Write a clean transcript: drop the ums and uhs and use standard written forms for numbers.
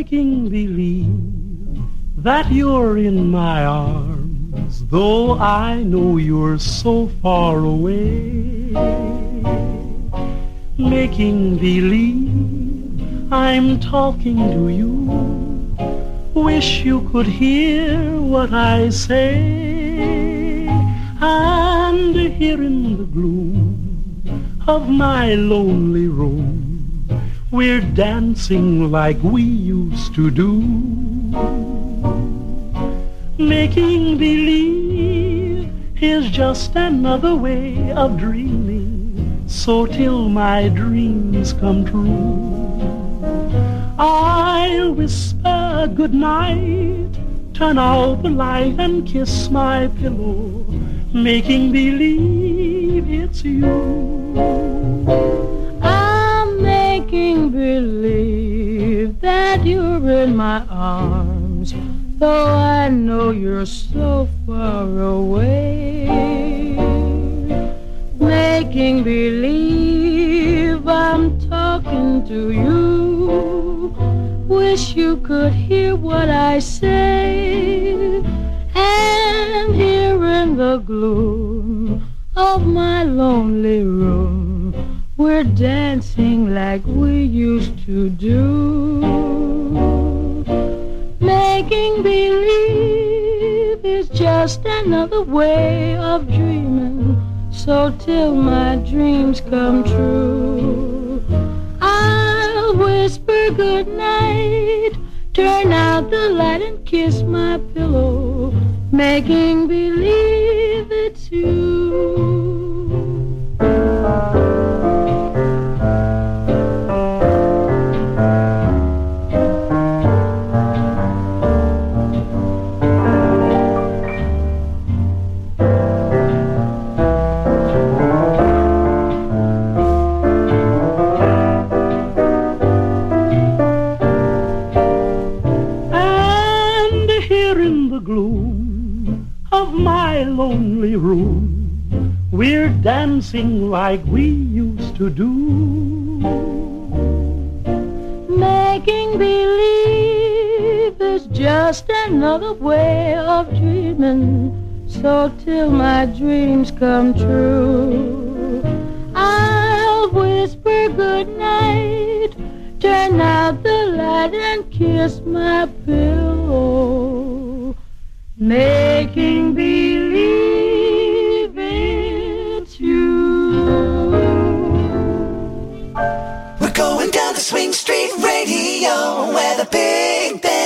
making believe that you're in my arms, though I know you're so far away. Making believe I'm talking to you, wish you could hear what I say. And here in the gloom of my lonely room, we're dancing like we used to do. Making believe is just another way of dreaming, so till my dreams come true, I'll whisper good night, turn out the light and kiss my pillow, making believe it's you. I'm making believe that you're in my arms, though I know you're so far away. Making believe I'm talking to you, wish you could hear what I say. And here in the gloom of my lonely room, we're dancing like we used to do. Making believe is just another way of dreaming, so till my dreams come true, I'll whisper good night, turn out the light and kiss my pillow, making believe it's you. Lonely room, we're dancing like we used to do. Making believe is just another way of dreaming, so till my dreams come true, I'll whisper good night, turn out the light and kiss my pillow, making believe it's you. We're going down the Swing Street Radio, where the big band